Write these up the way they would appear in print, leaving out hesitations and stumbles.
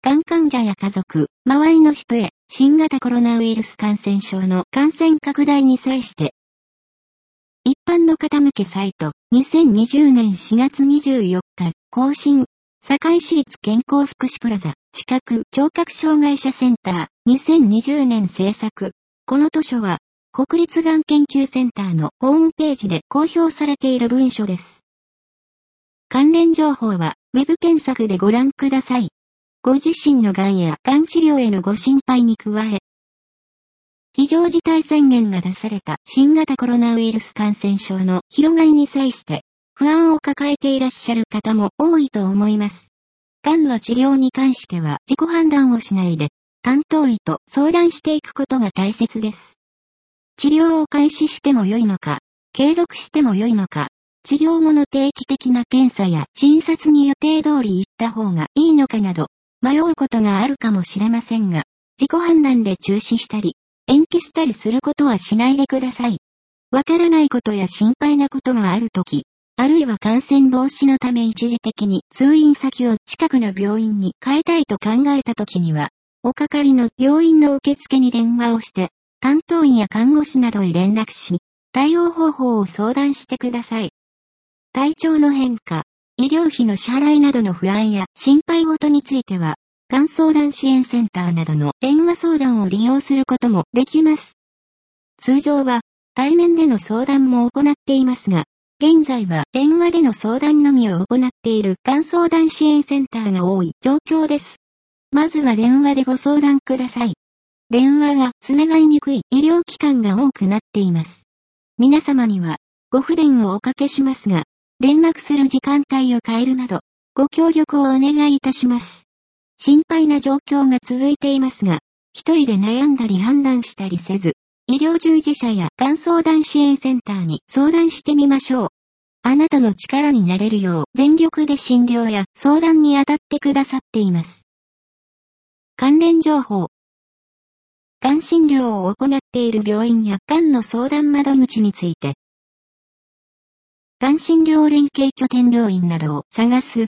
がん患者や家族、周りの人へ新型コロナウイルス感染症の感染拡大に際して、一般の方向けサイト、2020年4月24日、更新、堺市立健康福祉プラザ、視覚、聴覚障害者センター、2020年制作。この図書は、国立がん研究センターのホームページで公表されている文書です。関連情報は、ウェブ検索でご覧ください。ご自身のがんやがん治療へのご心配に加え、非常事態宣言が出された新型コロナウイルス感染症の広がりに際して不安を抱えていらっしゃる方も多いと思います。がんの治療に関しては自己判断をしないで担当医と相談していくことが大切です。治療を開始しても良いのか、継続しても良いのか、治療後の定期的な検査や診察に予定通り行った方がいいのかなど迷うことがあるかもしれませんが、自己判断で中止したり、延期したりすることはしないでください。わからないことや心配なことがあるとき、あるいは感染防止のため一時的に通院先を近くの病院に変えたいと考えたときには、おかかりの病院の受付に電話をして、担当医や看護師などに連絡し、対応方法を相談してください。体調の変化、医療費の支払いなどの不安や心配事については、がん相談支援センターなどの電話相談を利用することもできます。通常は対面での相談も行っていますが、現在は電話での相談のみを行っているがん相談支援センターが多い状況です。まずは電話でご相談ください。電話がつながりにくい医療機関が多くなっています。皆様にはご不便をおかけしますが、連絡する時間帯を変えるなど、ご協力をお願いいたします。心配な状況が続いていますが、一人で悩んだり判断したりせず、医療従事者やがん相談支援センターに相談してみましょう。あなたの力になれるよう全力で診療や相談に当たってくださっています。関連情報。がん診療を行っている病院やがんの相談窓口について。がん診療連携拠点病院などを探す。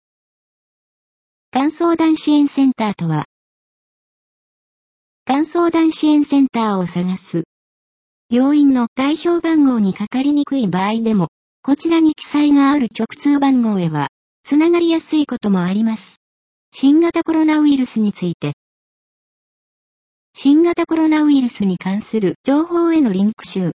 がん相談支援センターとは、がん相談支援センターを探す。病院の代表番号にかかりにくい場合でも、こちらに記載がある直通番号へは、つながりやすいこともあります。新型コロナウイルスについて。新型コロナウイルスに関する情報へのリンク集。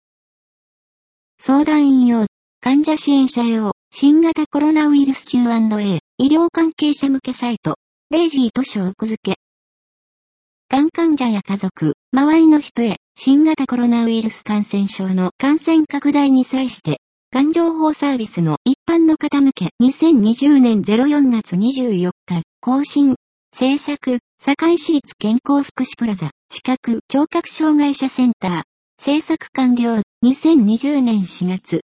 相談員用、患者支援者用、新型コロナウイルス Q&A、医療関係者向けサイト、レイジー図書奥付け。がん患者や家族、周りの人へ、新型コロナウイルス感染症の感染拡大に際して、がん情報サービスの一般の方向け2020年04月24日、更新、制作、堺市立健康福祉プラザ、視覚、聴覚障害者センター、制作完了、2020年4月。